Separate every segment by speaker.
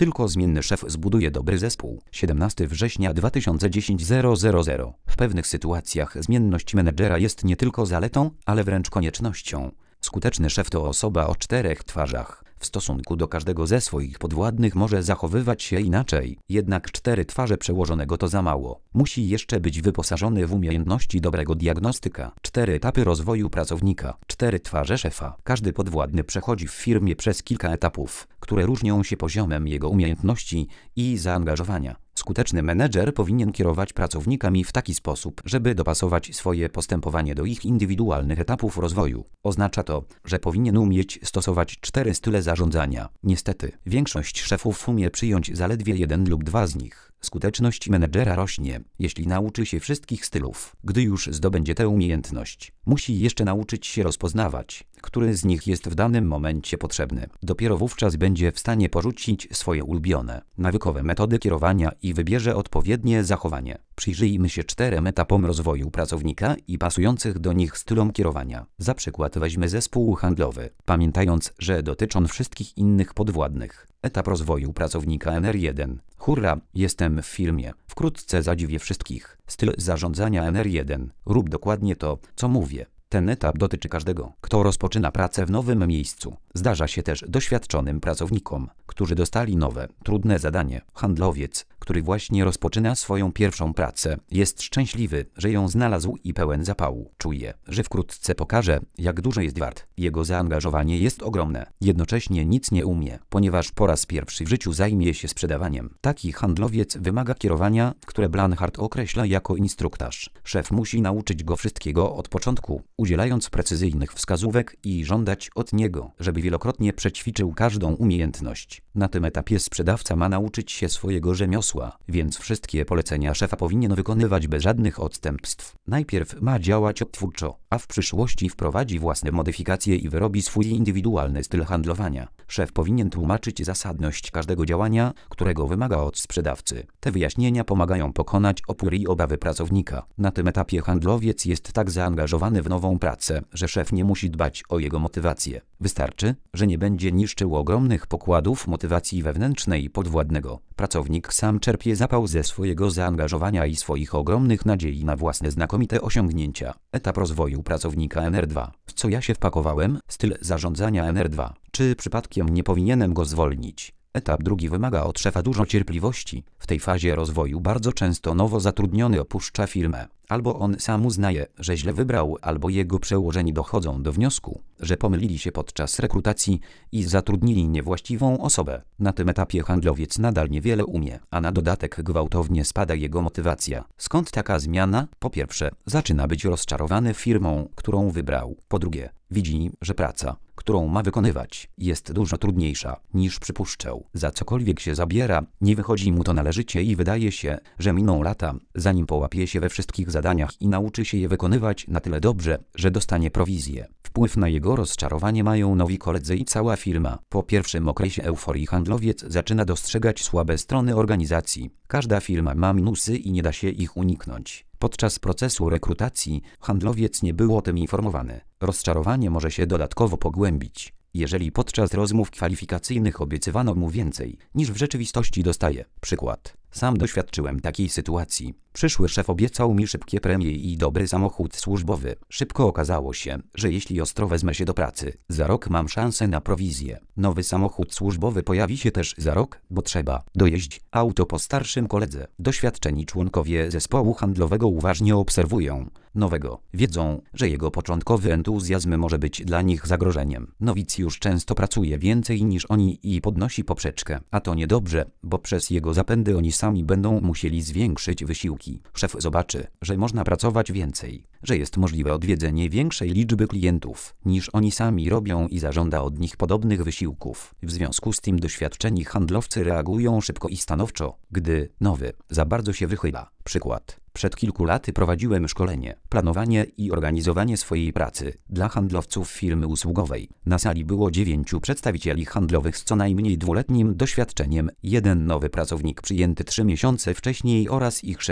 Speaker 1: Tylko zmienny szef zbuduje dobry zespół. 17 września 2010 000. W pewnych sytuacjach zmienność menedżera jest nie tylko zaletą, ale wręcz koniecznością. Skuteczny szef to osoba o 4 twarzach. W stosunku do każdego ze swoich podwładnych może zachowywać się inaczej, jednak 4 twarze przełożonego to za mało. Musi jeszcze być wyposażony w umiejętności dobrego diagnostyka. 4 etapy rozwoju pracownika. 4 twarze szefa. Każdy podwładny przechodzi w firmie przez kilka etapów, które różnią się poziomem jego umiejętności i zaangażowania. Skuteczny menedżer powinien kierować pracownikami w taki sposób, żeby dopasować swoje postępowanie do ich indywidualnych etapów rozwoju. Oznacza to, że powinien umieć stosować 4 style zarządzania. Niestety, większość szefów umie przyjąć zaledwie 1 lub 2 z nich. Skuteczność menedżera rośnie, jeśli nauczy się wszystkich stylów. Gdy już zdobędzie tę umiejętność, musi jeszcze nauczyć się rozpoznawać, który z nich jest w danym momencie potrzebny. Dopiero wówczas będzie w stanie porzucić swoje ulubione, nawykowe metody kierowania i wybierze odpowiednie zachowanie. Przyjrzyjmy się 4 etapom rozwoju pracownika i pasujących do nich stylom kierowania. Za przykład weźmy zespół handlowy, pamiętając, że dotyczą wszystkich innych podwładnych. Etap rozwoju pracownika NR1. Hurra, jestem w firmie. Wkrótce zadziwię wszystkich. Styl zarządzania NR1. Rób dokładnie to, co mówię. Ten etap dotyczy każdego, kto rozpoczyna pracę w nowym miejscu. Zdarza się też doświadczonym pracownikom, którzy dostali nowe, trudne zadanie. Handlowiec, który właśnie rozpoczyna swoją pierwszą pracę, jest szczęśliwy, że ją znalazł i pełen zapału. Czuje, że wkrótce pokaże, jak dużo jest wart. Jego zaangażowanie jest ogromne. Jednocześnie nic nie umie, ponieważ po raz pierwszy w życiu zajmie się sprzedawaniem. Taki handlowiec wymaga kierowania, które Blanchard określa jako instruktaż. Szef musi nauczyć go wszystkiego od początku, udzielając precyzyjnych wskazówek i żądać od niego, żeby wielokrotnie przećwiczył każdą umiejętność. Na tym etapie sprzedawca ma nauczyć się swojego rzemiosła, więc wszystkie polecenia szefa powinien wykonywać bez żadnych odstępstw. Najpierw ma działać odtwórczo, a w przyszłości wprowadzi własne modyfikacje i wyrobi swój indywidualny styl handlowania. Szef powinien tłumaczyć zasadność każdego działania, którego wymaga od sprzedawcy. Te wyjaśnienia pomagają pokonać opór i obawy pracownika. Na tym etapie handlowiec jest tak zaangażowany w nową pracę, że szef nie musi dbać o jego motywację. Wystarczy, że nie będzie niszczył ogromnych pokładów motywacji wewnętrznej podwładnego. Pracownik sam czerpie zapał ze swojego zaangażowania i swoich ogromnych nadziei na własne znakomite osiągnięcia. Etap rozwoju pracownika NR2. W co ja się wpakowałem? Styl zarządzania NR2. Czy przypadkiem nie powinienem go zwolnić? Etap drugi wymaga od szefa dużo cierpliwości. W tej fazie rozwoju bardzo często nowo zatrudniony opuszcza firmę. Albo on sam uznaje, że źle wybrał, albo jego przełożeni dochodzą do wniosku, że pomylili się podczas rekrutacji i zatrudnili niewłaściwą osobę. Na tym etapie handlowiec nadal niewiele umie, a na dodatek gwałtownie spada jego motywacja. Skąd taka zmiana? Po pierwsze, zaczyna być rozczarowany firmą, którą wybrał. Po drugie, widzi, że praca, którą ma wykonywać, jest dużo trudniejsza niż przypuszczał. Za cokolwiek się zabiera, nie wychodzi mu to należycie i wydaje się, że miną lata, zanim połapie się we wszystkich zadaniach i nauczy się je wykonywać na tyle dobrze, że dostanie prowizję. Wpływ na jego rozczarowanie mają nowi koledzy i cała firma. Po pierwszym okresie euforii handlowiec zaczyna dostrzegać słabe strony organizacji. Każda firma ma minusy i nie da się ich uniknąć. Podczas procesu rekrutacji handlowiec nie był o tym informowany. Rozczarowanie może się dodatkowo pogłębić, jeżeli podczas rozmów kwalifikacyjnych obiecywano mu więcej, niż w rzeczywistości dostaje. Przykład. Sam doświadczyłem takiej sytuacji. Przyszły szef obiecał mi szybkie premie i dobry samochód służbowy. Szybko okazało się, że jeśli ostro wezmę się do pracy, za rok mam szansę na prowizję. Nowy samochód służbowy pojawi się też za rok, bo trzeba dojeździć auto po starszym koledze. Doświadczeni członkowie zespołu handlowego uważnie obserwują nowego. Wiedzą, że jego początkowy entuzjazm może być dla nich zagrożeniem. Nowicjusz często pracuje więcej niż oni i podnosi poprzeczkę, a to niedobrze, bo przez jego zapędy oni sami będą musieli zwiększyć wysiłki. Szef zobaczy, że można pracować więcej, że jest możliwe odwiedzenie większej liczby klientów, niż oni sami robią i zażąda od nich podobnych wysiłków. W związku z tym doświadczeni handlowcy reagują szybko i stanowczo, gdy nowy za bardzo się wychyla. Przykład. Przed kilku laty prowadziłem szkolenie, planowanie i organizowanie swojej pracy dla handlowców firmy usługowej. Na sali było 9 przedstawicieli handlowych z co najmniej 2-letnim doświadczeniem, jeden nowy pracownik przyjęty 3 miesiące wcześniej oraz ich szef.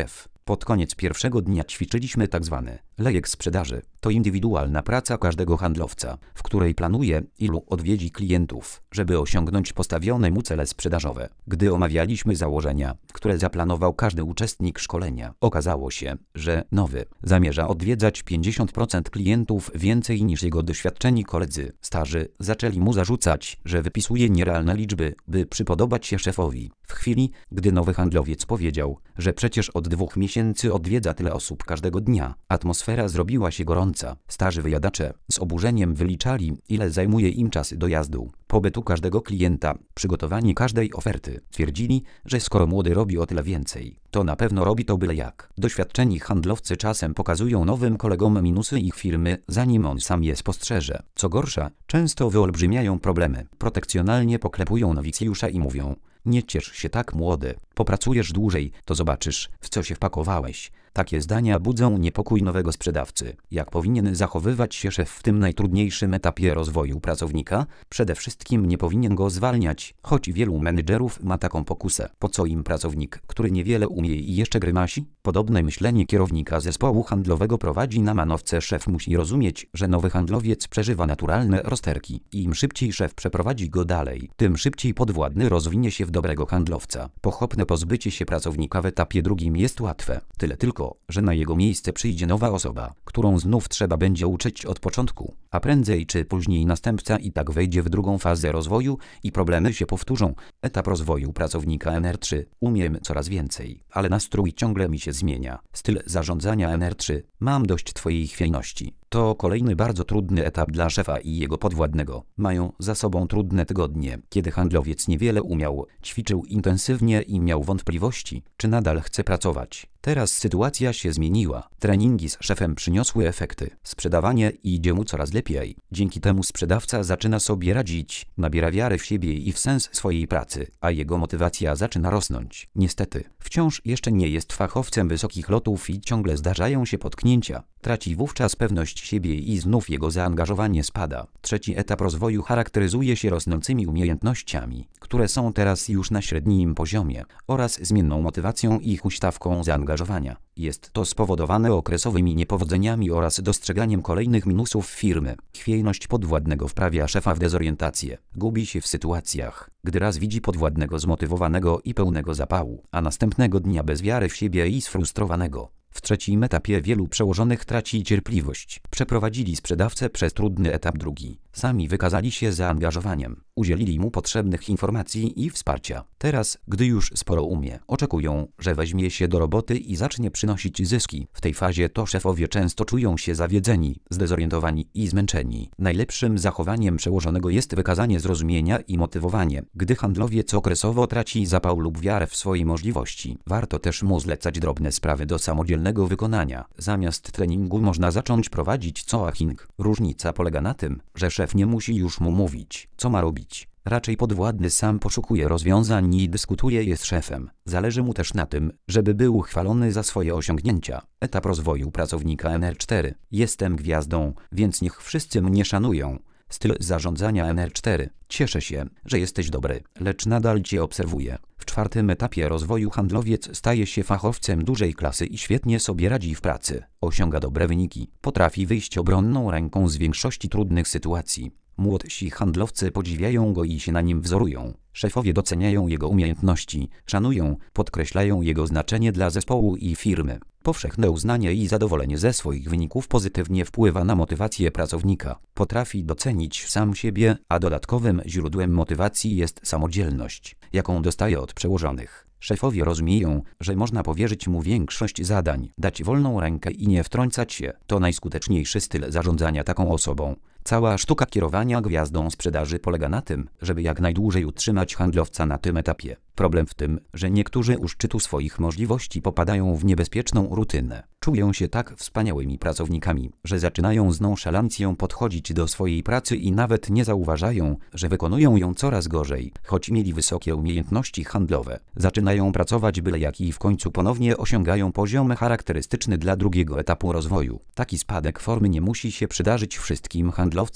Speaker 1: Pod koniec pierwszego dnia ćwiczyliśmy tzw. lejek sprzedaży. To indywidualna praca każdego handlowca, w której planuje, ilu odwiedzi klientów, żeby osiągnąć postawione mu cele sprzedażowe. Gdy omawialiśmy założenia, które zaplanował każdy uczestnik szkolenia, okazało się, że nowy zamierza odwiedzać 50% klientów więcej niż jego doświadczeni koledzy. Starzy zaczęli mu zarzucać, że wypisuje nierealne liczby, by przypodobać się szefowi. W chwili, gdy nowy handlowiec powiedział, że przecież od 2 miesięcy odwiedza tyle osób każdego dnia, atmosfera zrobiła się gorąca. Starzy wyjadacze z oburzeniem wyliczali, ile zajmuje im czas dojazdu, pobytu każdego klienta, przygotowanie każdej oferty. Twierdzili, że skoro młody robi o tyle więcej, to na pewno robi to byle jak. Doświadczeni handlowcy czasem pokazują nowym kolegom minusy ich firmy, zanim on sam je spostrzeże. Co gorsza, często wyolbrzymiają problemy. Protekcjonalnie poklepują nowicjusza i mówią: nie ciesz się tak, młody, popracujesz dłużej, to zobaczysz, w co się wpakowałeś. Takie zdania budzą niepokój nowego sprzedawcy. Jak powinien zachowywać się szef w tym najtrudniejszym etapie rozwoju pracownika? Przede wszystkim nie powinien go zwalniać, choć wielu menedżerów ma taką pokusę. Po co im pracownik, który niewiele umie i jeszcze grymasi? Podobne myślenie kierownika zespołu handlowego prowadzi na manowce. Szef musi rozumieć, że nowy handlowiec przeżywa naturalne rozterki. Im szybciej szef przeprowadzi go dalej, tym szybciej podwładny rozwinie się w dobrego handlowca. Pochopne pozbycie się pracownika w etapie drugim jest łatwe. Tyle tylko, że na jego miejsce przyjdzie nowa osoba, którą znów trzeba będzie uczyć od początku, a prędzej czy później następca i tak wejdzie w drugą fazę rozwoju i problemy się powtórzą. Etap rozwoju pracownika NR3. Umiem coraz więcej, ale nastrój ciągle mi się zmienia. Styl zarządzania NR3. Mam dość twojej chwiejności. To kolejny bardzo trudny etap dla szefa i jego podwładnego. Mają za sobą trudne tygodnie, kiedy handlowiec niewiele umiał, ćwiczył intensywnie i miał wątpliwości, czy nadal chce pracować. Teraz sytuacja się zmieniła. Treningi z szefem przyniosły efekty. Sprzedawanie idzie mu coraz lepiej. Dzięki temu sprzedawca zaczyna sobie radzić, nabiera wiary w siebie i w sens swojej pracy, a jego motywacja zaczyna rosnąć. Niestety, wciąż jeszcze nie jest fachowcem wysokich lotów i ciągle zdarzają się potknięcia. Traci wówczas pewność siebie i znów jego zaangażowanie spada. Trzeci etap rozwoju charakteryzuje się rosnącymi umiejętnościami, które są teraz już na średnim poziomie, oraz zmienną motywacją i huśtawką zaangażowania. Jest to spowodowane okresowymi niepowodzeniami oraz dostrzeganiem kolejnych minusów firmy. Chwiejność podwładnego wprawia szefa w dezorientację. Gubi się w sytuacjach, gdy raz widzi podwładnego zmotywowanego i pełnego zapału, a następnego dnia bez wiary w siebie i sfrustrowanego. W trzecim etapie wielu przełożonych traci cierpliwość. Przeprowadzili sprzedawcę przez trudny etap drugi. Sami wykazali się zaangażowaniem. Udzielili mu potrzebnych informacji i wsparcia. Teraz, gdy już sporo umie, oczekują, że weźmie się do roboty i zacznie przynosić zyski. W tej fazie to szefowie często czują się zawiedzeni, zdezorientowani i zmęczeni. Najlepszym zachowaniem przełożonego jest wykazanie zrozumienia i motywowanie. Gdy handlowiec okresowo traci zapał lub wiarę w swoje możliwości, warto też mu zlecać drobne sprawy do samodzielnego wykonania. Zamiast treningu można zacząć prowadzić coaching. Różnica polega na tym, że szef nie musi już mu mówić, co ma robić. Raczej podwładny sam poszukuje rozwiązań i dyskutuje je z szefem. Zależy mu też na tym, żeby był chwalony za swoje osiągnięcia. Etap rozwoju pracownika NR4. Jestem gwiazdą, więc niech wszyscy mnie szanują. Styl zarządzania NR4. Cieszę się, że jesteś dobry, lecz nadal cię obserwuję. W czwartym etapie rozwoju handlowiec staje się fachowcem dużej klasy i świetnie sobie radzi w pracy. Osiąga dobre wyniki. Potrafi wyjść obronną ręką z większości trudnych sytuacji. Młodsi handlowcy podziwiają go i się na nim wzorują. Szefowie doceniają jego umiejętności, szanują, podkreślają jego znaczenie dla zespołu i firmy. Powszechne uznanie i zadowolenie ze swoich wyników pozytywnie wpływa na motywację pracownika. Potrafi docenić sam siebie, a dodatkowym źródłem motywacji jest samodzielność, jaką dostaje od przełożonych. Szefowie rozumieją, że można powierzyć mu większość zadań, dać wolną rękę i nie wtrącać się. To najskuteczniejszy styl zarządzania taką osobą. Cała sztuka kierowania gwiazdą sprzedaży polega na tym, żeby jak najdłużej utrzymać handlowca na tym etapie. Problem w tym, że niektórzy u szczytu swoich możliwości popadają w niebezpieczną rutynę. Czują się tak wspaniałymi pracownikami, że zaczynają z nonszalancją podchodzić do swojej pracy i nawet nie zauważają, że wykonują ją coraz gorzej, choć mieli wysokie umiejętności handlowe. Zaczynają pracować byle jak i w końcu ponownie osiągają poziom charakterystyczny dla drugiego etapu rozwoju. Taki spadek formy nie musi się przydarzyć wszystkim handlowcom.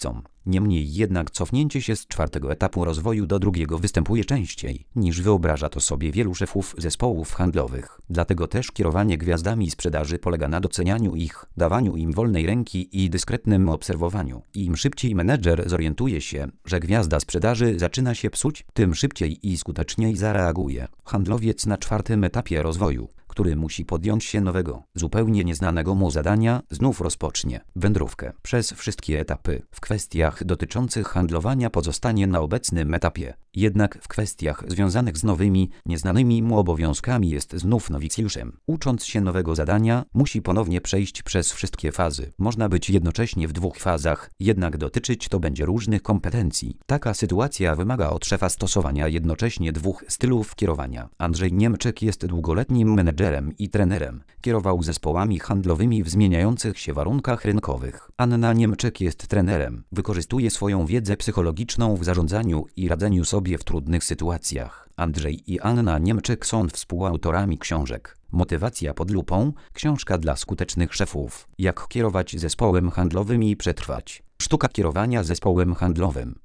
Speaker 1: Niemniej jednak cofnięcie się z 4. etapu rozwoju do 2. występuje częściej, niż wyobraża to sobie wielu szefów zespołów handlowych. Dlatego też kierowanie gwiazdami sprzedaży polega na docenianiu ich, dawaniu im wolnej ręki i dyskretnym obserwowaniu. Im szybciej menedżer zorientuje się, że gwiazda sprzedaży zaczyna się psuć, tym szybciej i skuteczniej zareaguje. Handlowiec na 4. etapie rozwoju, który musi podjąć się nowego, zupełnie nieznanego mu zadania, znów rozpocznie wędrówkę przez wszystkie etapy. W kwestiach dotyczących handlowania pozostanie na obecnym etapie. Jednak w kwestiach związanych z nowymi, nieznanymi mu obowiązkami jest znów nowicjuszem. Ucząc się nowego zadania, musi ponownie przejść przez wszystkie fazy. Można być jednocześnie w 2 fazach, jednak dotyczyć to będzie różnych kompetencji. Taka sytuacja wymaga od szefa stosowania jednocześnie 2 stylów kierowania. Andrzej Niemczyk jest długoletnim menedżerem i trenerem. Kierował zespołami handlowymi w zmieniających się warunkach rynkowych. Anna Niemczyk jest trenerem. Wykorzystuje swoją wiedzę psychologiczną w zarządzaniu i radzeniu sobie w trudnych sytuacjach. Andrzej i Anna Niemczyk są współautorami książek Motywacja pod lupą, książka dla skutecznych szefów. Jak kierować zespołem handlowym i przetrwać. Sztuka kierowania zespołem handlowym.